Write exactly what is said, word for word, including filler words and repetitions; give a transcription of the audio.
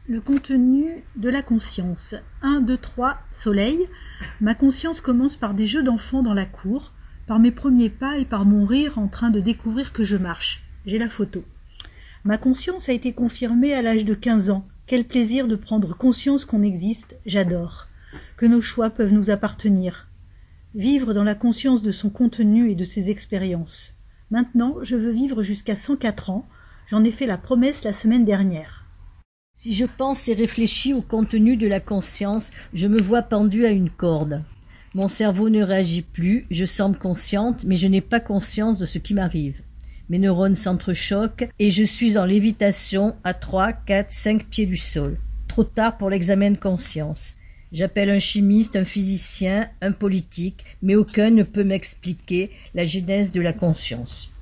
Le contenu de la conscience. un, deux, trois, soleil. Ma conscience commence par des jeux d'enfants dans la cour, par mes premiers pas et par mon rire en train de découvrir que je marche. J'ai la photo. Ma conscience a été confirmée à l'âge de quinze ans. Quel plaisir de prendre conscience qu'on existe, j'adore. Que nos choix peuvent nous appartenir. Vivre dans la conscience de son contenu et de ses expériences. Maintenant, je veux vivre jusqu'à cent quatre ans. J'en ai fait la promesse la semaine dernière. Si je pense et réfléchis au contenu de la conscience, je me vois pendue à une corde. Mon cerveau ne réagit plus, je semble consciente, mais je n'ai pas conscience de ce qui m'arrive. Mes neurones s'entrechoquent et je suis en lévitation à trois, quatre, cinq pieds du sol. Trop tard pour l'examen de conscience. J'appelle un chimiste, un physicien, un politique, mais aucun ne peut m'expliquer la genèse de la conscience.